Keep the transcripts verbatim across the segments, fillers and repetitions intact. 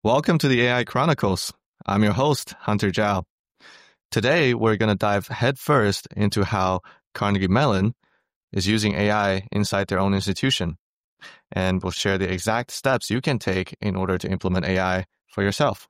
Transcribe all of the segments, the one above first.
Welcome to the A I Chronicles. I'm your host, Hunter Zhao. Today, we're going to dive headfirst into how Carnegie Mellon is using A I inside their own institution. And we'll share the exact steps you can take in order to implement A I for yourself.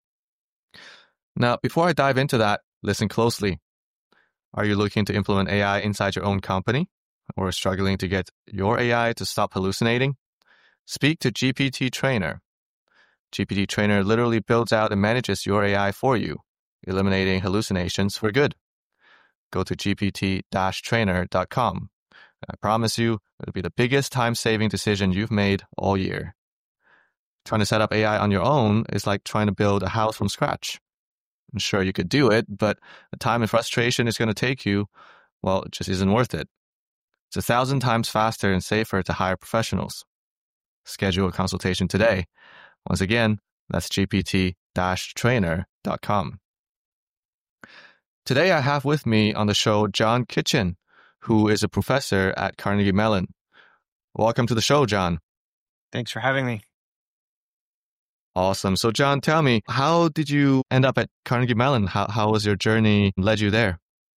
Now, before I dive into that, listen closely. Are you looking to implement A I inside your own company or struggling to get your A I to stop hallucinating? Speak to G P T Trainer. G P T Trainer literally builds out and manages your A I for you, eliminating hallucinations for good. Go to g p t dash trainer dot com. I promise you, it'll be the biggest time-saving decision you've made all year. Trying to set up A I on your own is like trying to build a house from scratch. I'm sure you could do it, but the time and frustration it's going to take you, well, it just isn't worth it. It's a thousand times faster and safer to hire professionals. Schedule a consultation today. Once again, that's g p t dash trainer dot com. Today I have with me on the show John Kitchen, who is a professor at Carnegie Mellon. Welcome to the show, John. Thanks for having me. Awesome. So John, tell me, how did you end up at Carnegie Mellon? How how was your journey led you there?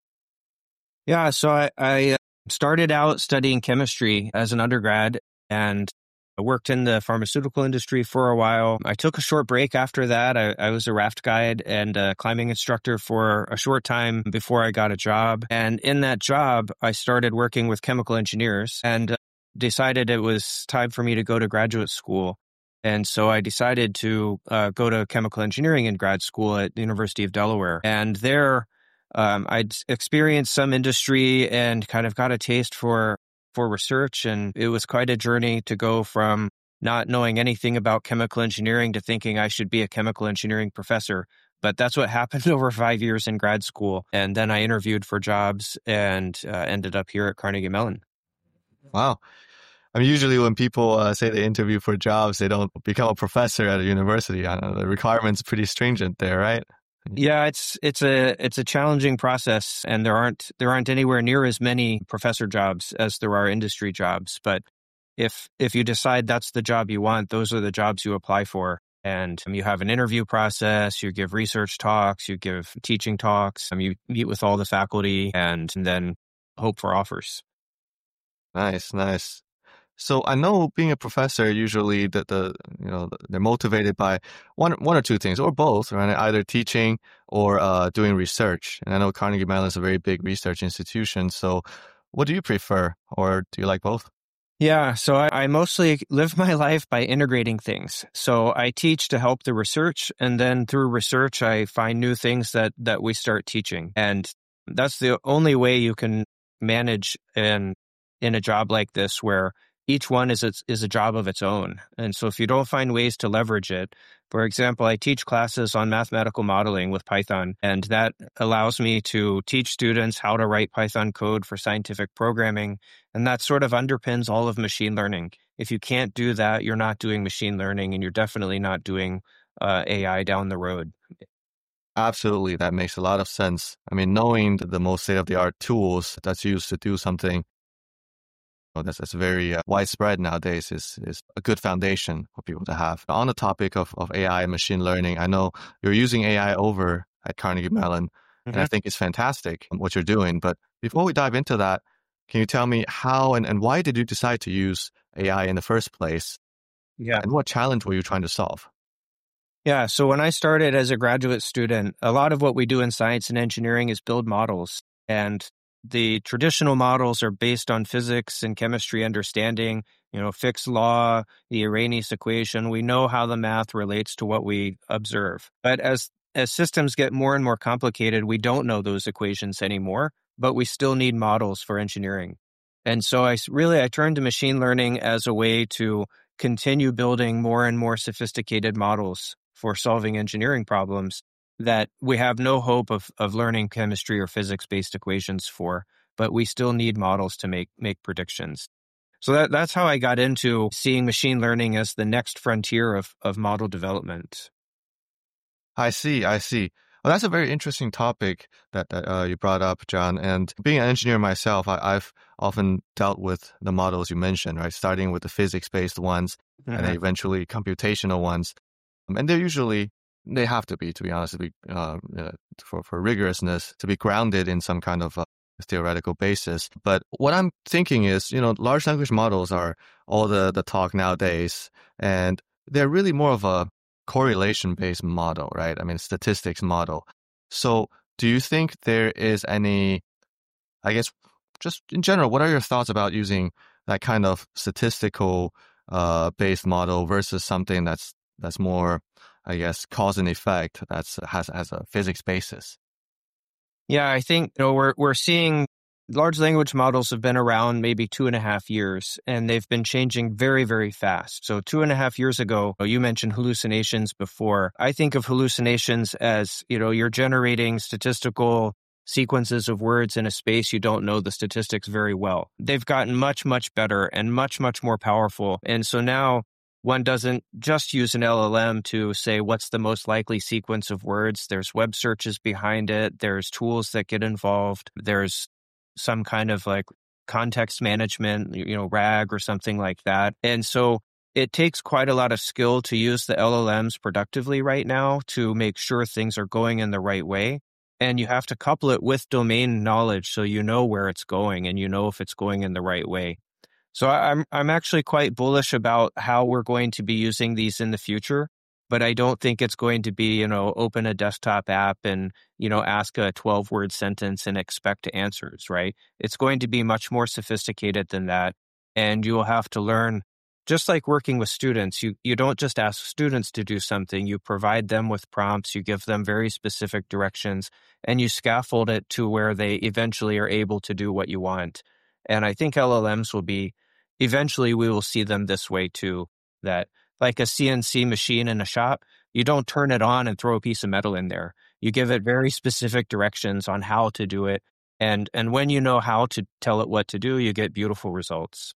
Yeah, so I, I started out studying chemistry as an undergrad, and I worked in the pharmaceutical industry for a while. I took a short break after that. I, I was a raft guide and a climbing instructor for a short time before I got a job. And in that job, I started working with chemical engineers and decided it was time for me to go to graduate school. And so I decided to uh, go to chemical engineering in grad school at the University of Delaware. And there, um, I'd experienced some industry and kind of got a taste for for research. And it was quite a journey to go from not knowing anything about chemical engineering to thinking I should be a chemical engineering professor. But that's what happened over five years in grad school. And then I interviewed for jobs and uh, ended up here at Carnegie Mellon. Wow. I mean, usually when people uh, say they interview for jobs, they don't become a professor at a university. I don't know, the requirements are pretty stringent there, right? Yeah, it's it's a it's a challenging process, and there aren't there aren't anywhere near as many professor jobs as there are industry jobs. But if if you decide that's the job you want, those are the jobs you apply for. And um, you have an interview process, you give research talks, you give teaching talks, um, you meet with all the faculty, and, and then hope for offers. Nice, nice. So I know being a professor, usually the, the you know they're motivated by one one or two things, or both, right? Either teaching or uh, doing research. And I know Carnegie Mellon is a very big research institution. So what do you prefer, or do you like both? Yeah, so I, I mostly live my life by integrating things. So I teach to help the research, and then through research, I find new things that that we start teaching. And that's the only way you can manage in in a job like this, where each one is a, is a job of its own. And so if you don't find ways to leverage it, for example, I teach classes on mathematical modeling with Python, and that allows me to teach students how to write Python code for scientific programming. And that sort of underpins all of machine learning. If you can't do that, you're not doing machine learning, and you're definitely not doing uh, A I down the road. Absolutely. That makes a lot of sense. I mean, knowing the most state-of-the-art tools that's used to do something That's, that's very uh, widespread nowadays is, is a good foundation for people to have. On the topic of, of A I and machine learning, I know you're using A I over at Carnegie Mellon, mm-hmm. and I think it's fantastic what you're doing. But before we dive into that, can you tell me how and, and why did you decide to use A I in the first place? Yeah. And what challenge were you trying to solve? Yeah, so when I started as a graduate student, a lot of what we do in science and engineering is build models. And the traditional models are based on physics and chemistry understanding, you know, Fick's law, the Arrhenius equation. We know how the math relates to what we observe. But as as systems get more and more complicated, we don't know those equations anymore, but we still need models for engineering. And so I really, I turned to machine learning as a way to continue building more and more sophisticated models for solving engineering problems that we have no hope of, of learning chemistry or physics-based equations for, but we still need models to make make predictions. So that, that's how I got into seeing machine learning as the next frontier of, of model development. I see, I see. Well, that's a very interesting topic that, that uh, you brought up, John. And being an engineer myself, I, I've often dealt with the models you mentioned, right? Starting with the physics-based ones, mm-hmm. and then eventually computational ones. And they're usually, they have to be, to be honest, to be, uh, uh, for, for rigorousness, to be grounded in some kind of uh, theoretical basis. But what I'm thinking is, you know, large language models are all the, the talk nowadays, and they're really more of a correlation-based model, right? I mean, statistics model. So do you think there is any, I guess, just in general, what are your thoughts about using that kind of statistical uh, based model versus something that's that's more, I guess, cause and effect, that's has has a physics basis? Yeah, I think you know we're we're seeing large language models have been around maybe two and a half years, and they've been changing very, very fast. So two and a half years ago, you mentioned hallucinations before. I think of hallucinations as, you know, you're generating statistical sequences of words in a space you don't know the statistics very well. They've gotten much, much better and much, much more powerful. And so now one doesn't just use an L L M to say what's the most likely sequence of words. There's web searches behind it. There's tools that get involved. There's some kind of like context management, you know, RAG or something like that. And so it takes quite a lot of skill to use the L L Ms productively right now to make sure things are going in the right way. And you have to couple it with domain knowledge so you know where it's going and you know if it's going in the right way. So I'm I'm actually quite bullish about how we're going to be using these in the future, but I don't think it's going to be, you know, open a desktop app and, you know, ask a twelve-word sentence and expect answers, right? It's going to be much more sophisticated than that, and you will have to learn, just like working with students, you, you don't just ask students to do something, you provide them with prompts, you give them very specific directions, and you scaffold it to where they eventually are able to do what you want. And I think L L Ms will be, eventually we will see them this way too, that like a C N C machine in a shop, you don't turn it on and throw a piece of metal in there. You give it very specific directions on how to do it. And, and when you know how to tell it what to do, you get beautiful results.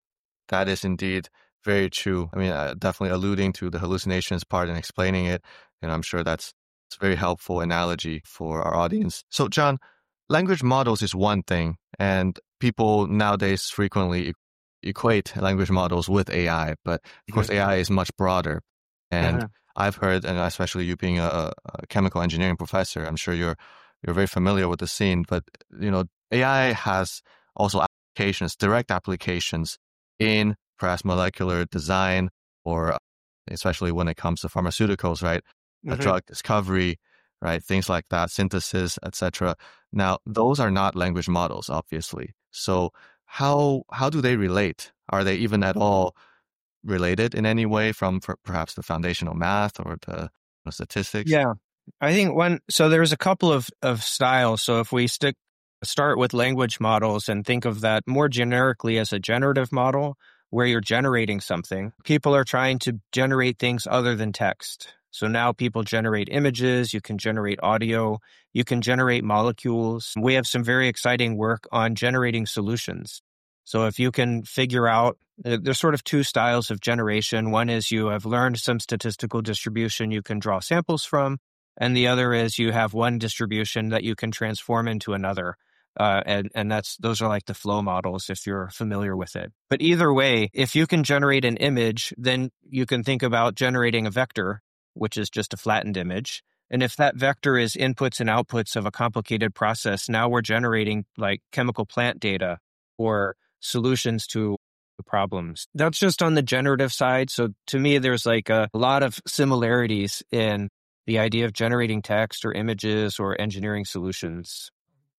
That is indeed very true. I mean, uh, definitely alluding to the hallucinations part and explaining it, and I'm sure that's it's a very helpful analogy for our audience. So, John, language models is one thing, and people nowadays frequently e- equate language models with A I, but of course, A I is much broader. And Uh-huh. I've heard, and especially you being a, a chemical engineering professor, I'm sure you're you're very familiar with the scene. But you know, A I has also applications, direct applications in perhaps molecular design, or especially when it comes to pharmaceuticals, right? Uh, Mm-hmm. drug discovery, right? Things like that, synthesis, et cetera. Now, those are not language models, obviously. So how how do they relate? Are they even at all related in any way from per- perhaps the foundational math or the, the statistics? Yeah, I think one, so there's a couple of, of styles. So if we stick, start with language models and think of that more generically as a generative model where you're generating something, people are trying to generate things other than text. So now people generate images, you can generate audio, you can generate molecules. We have some very exciting work on generating solutions. So if you can figure out, uh, there's sort of two styles of generation. One is you have learned some statistical distribution you can draw samples from, and the other is you have one distribution that you can transform into another. Uh, and, and that's, those are like the flow models if you're familiar with it. But either way, if you can generate an image, then you can think about generating a vector, which is just a flattened image. And if that vector is inputs and outputs of a complicated process, now we're generating like chemical plant data or solutions to the problems. That's just on the generative side. So to me, there's like a lot of similarities in the idea of generating text or images or engineering solutions.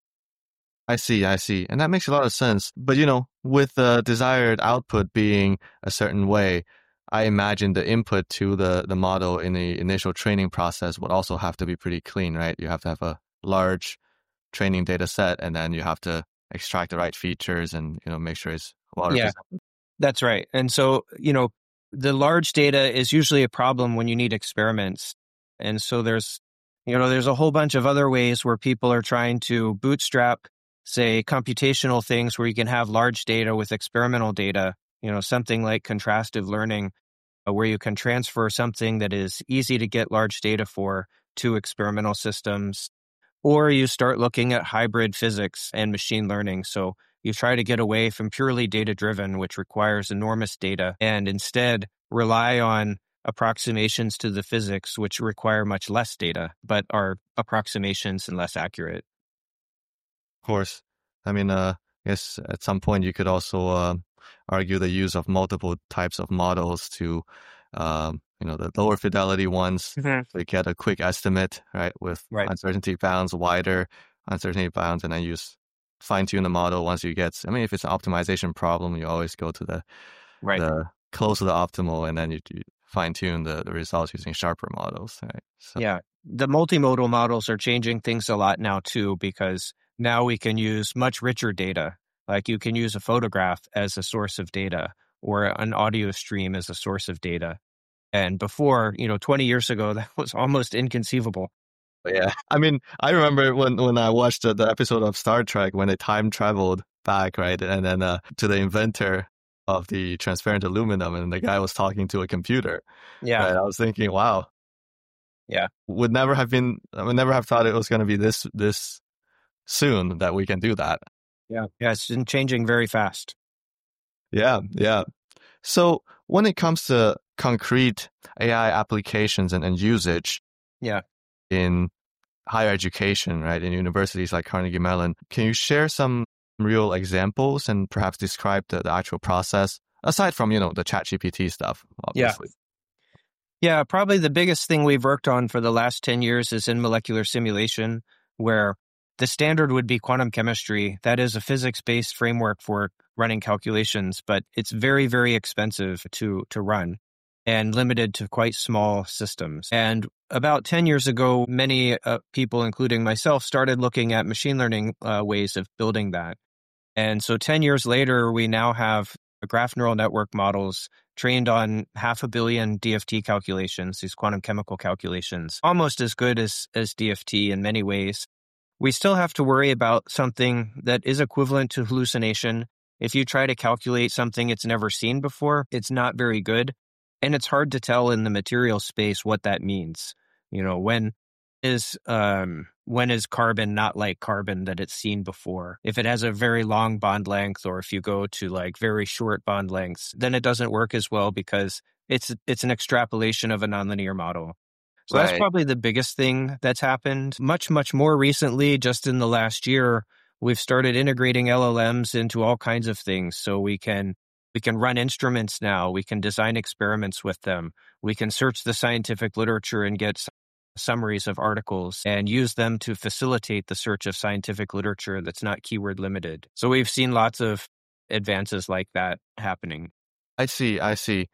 I see, I see. And that makes a lot of sense. But, you know, with the desired output being a certain way, I imagine the input to the, the model in the initial training process would also have to be pretty clean, right? You have to have a large training data set, and then you have to extract the right features and, you know, make sure it's well Yeah, represented. that's right. And so, you know, the large data is usually a problem when you need experiments. And so there's, you know, there's a whole bunch of other ways where people are trying to bootstrap, say, computational things where you can have large data with experimental data, you know, something like contrastive learning, uh, where you can transfer something that is easy to get large data for to experimental systems. Or you start looking at hybrid physics and machine learning. So you try to get away from purely data-driven, which requires enormous data, and instead rely on approximations to the physics, which require much less data, but are approximations and less accurate. Of course. I mean, uh, I guess at some point you could also uh, argue the use of multiple types of models to, um, you know, the lower fidelity ones, Mm-hmm. so you get a quick estimate, right, with Right. uncertainty bounds, wider uncertainty bounds, and then use fine tune the model once you get. I mean, if it's an optimization problem, you always go to the Right. the close to the optimal, and then you, you fine tune the, the results using sharper models, right? So, Yeah. The multimodal models are changing things a lot now too, because now we can use much richer data. Like you can use a photograph as a source of data or an audio stream as a source of data. And before, you know, twenty years ago, that was almost inconceivable. but yeah, I mean, I remember when, when I watched the, the episode of Star Trek when they time traveled back, right, and then uh, to the inventor of the transparent aluminum, and the guy was talking to a computer. Yeah. Right? I was thinking, wow, Yeah. would never have been, I would never have thought it was going to be this this soon that we can do that. Yeah. Yeah. It's been changing very fast. Yeah, yeah. So when it comes to concrete A I applications and, and usage, Yeah. in higher education, right, in universities like Carnegie Mellon, can you share some real examples and perhaps describe the, the actual process aside from, you know, the ChatGPT stuff, obviously? Yeah. Yeah. Probably the biggest thing we've worked on for the last ten years is in molecular simulation, where the standard would be quantum chemistry. That is a physics-based framework for running calculations, but it's very, very expensive to to run and limited to quite small systems. And about ten years ago, many uh, people, including myself, started looking at machine learning uh, ways of building that. And so ten years later, we now have graph neural network models trained on half a billion D F T calculations, these quantum chemical calculations, almost as good as, as D F T in many ways. We still have to worry about something that is equivalent to hallucination. If you try to calculate something it's never seen before, it's not very good. And it's hard to tell in the material space what that means. You know, when is um, when is carbon not like carbon that it's seen before? If it has a very long bond length, or if you go to like very short bond lengths, then it doesn't work as well because it's it's an extrapolation of a nonlinear model. So Right. that's probably the biggest thing that's happened. Much, much more recently, just in the last year, we've started integrating L L Ms into all kinds of things. So we can we can run instruments now. We can design experiments with them. We can search the scientific literature and get summaries of articles and use them to facilitate the search of scientific literature that's not keyword limited. So we've seen lots of advances like that happening. I see, I see.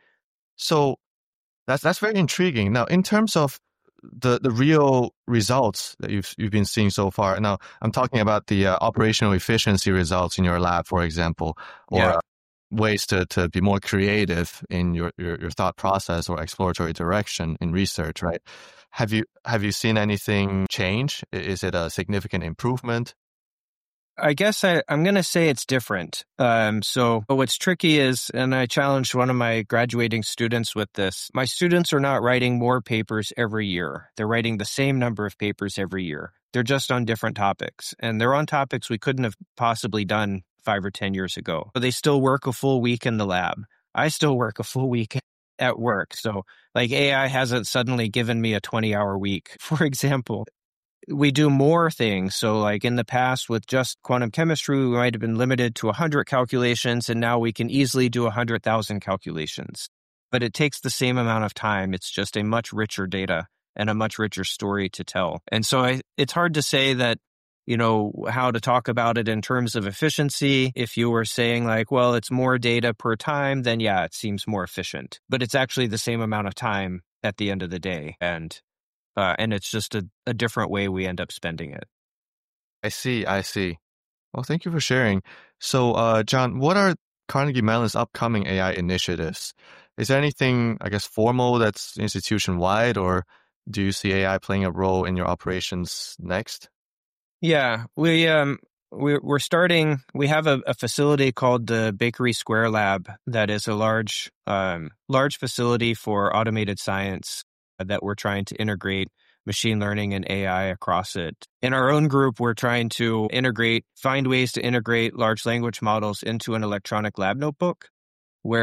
So that's that's very intriguing. Now, in terms of the, the real results that you've you've been seeing so far, now I'm talking about the uh, operational efficiency results in your lab, for example, or Yeah. uh, ways to, to be more creative in your, your, your thought process or exploratory direction in research, right? Have you have you seen anything change? I- Is it a significant improvement? I guess I, I'm going to say it's different. Um, so but what's tricky is, and I challenged one of my graduating students with this, my students are not writing more papers every year. They're writing the same number of papers every year. They're just on different topics. And they're on topics we couldn't have possibly done five or ten years ago. But they still work a full week in the lab. I still work a full week at work. So like A I hasn't suddenly given me a twenty-hour week, for example. We do more things. So like in the past with just quantum chemistry, we might have been limited to one hundred calculations, and now we can easily do one hundred thousand calculations. But it takes the same amount of time. It's just a much richer data and a much richer story to tell. And so I, it's hard to say that, you know, how to talk about it in terms of efficiency. If you were saying like, well, it's more data per time, then yeah, it seems more efficient. But it's actually the same amount of time at the end of the day. And Uh, and it's just a, a different way we end up spending it. I see, I see. Well, thank you for sharing. So, uh, John, what are Carnegie Mellon's upcoming A I initiatives? Is there anything, I guess, formal that's institution-wide, or do you see A I playing a role in your operations next? Yeah, we um we're we're starting. We have a, a facility called the Bakery Square Lab that is a large um large facility for automated science that we're trying to integrate machine learning and A I across it. In our own group, we're trying to integrate, find ways to integrate large language models into an electronic lab notebook, where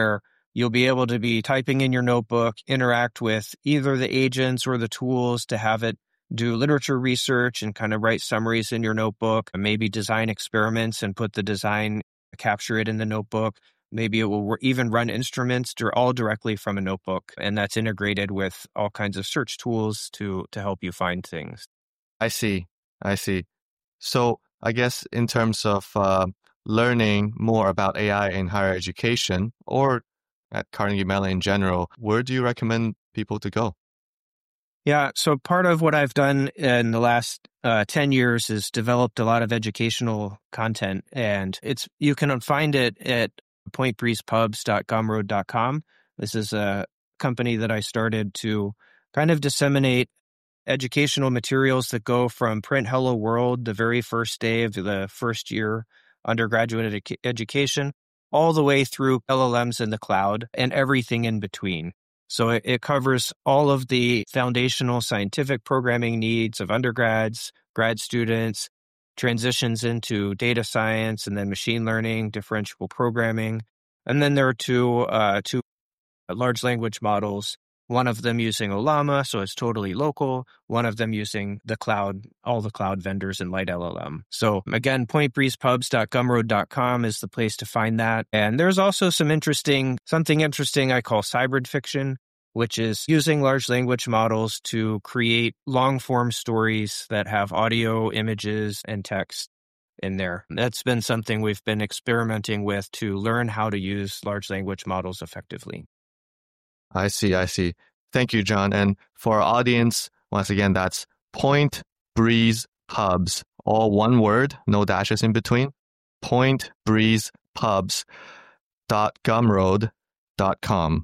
You'll be able to be typing in your notebook, interact with either the agents or the tools to have it do literature research and kind of write summaries in your notebook, and maybe design experiments and put the design, capture it in the notebook. Maybe it will even run instruments all directly from a notebook, and that's integrated with all kinds of search tools to to help you find things. I see. I see. So I guess in terms of uh, learning more about A I in higher education or at Carnegie Mellon in general, where do you recommend people to go? Yeah, so part of what I've done in the last uh, ten years is developed a lot of educational content, and it's you can find it at point breeze pubs dot gumroad dot com. This is a company that I started to kind of disseminate educational materials that go from Print Hello World, the very first day of the first year undergraduate edu- education, all the way through L L Ms in the cloud and everything in between. So it, it covers all of the foundational scientific programming needs of undergrads, grad students, transitions into data science and then machine learning, differential programming. And then there are two, uh, two large language models, one of them using Ollama, so it's totally local, one of them using the cloud, all the cloud vendors in Light L L M. So again, point breeze pubs dot gumroad dot com is the place to find that. And there's also some interesting, something interesting I call hybrid fiction, which is using large language models to create long-form stories that have audio, images, and text in there. That's been something we've been experimenting with to learn how to use large language models effectively. I see, I see. Thank you, John. And for our audience, once again, that's Point Breeze Pubs, all one word, no dashes in between. point breeze pubs dot gumroad dot com.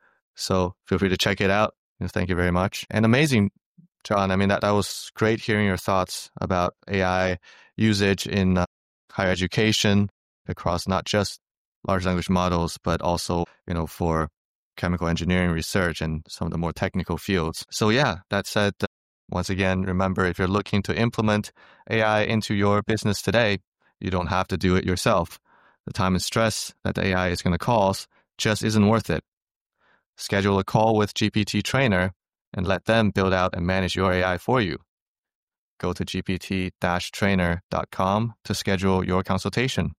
So feel free to check it out. Thank you very much. And amazing, John. I mean, that, that was great hearing your thoughts about A I usage in uh, higher education across not just large language models, but also, you know, for chemical engineering research and some of the more technical fields. So yeah, that said, uh, once again, remember, if you're looking to implement A I into your business today, you don't have to do it yourself. The time and stress that the A I is going to cause just isn't worth it. Schedule a call with G P T Trainer and let them build out and manage your A I for you. Go to g p t dash trainer dot com to schedule your consultation.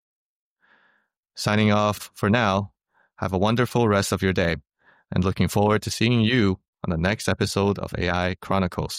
Signing off for now. Have a wonderful rest of your day, and looking forward to seeing you on the next episode of A I Chronicles.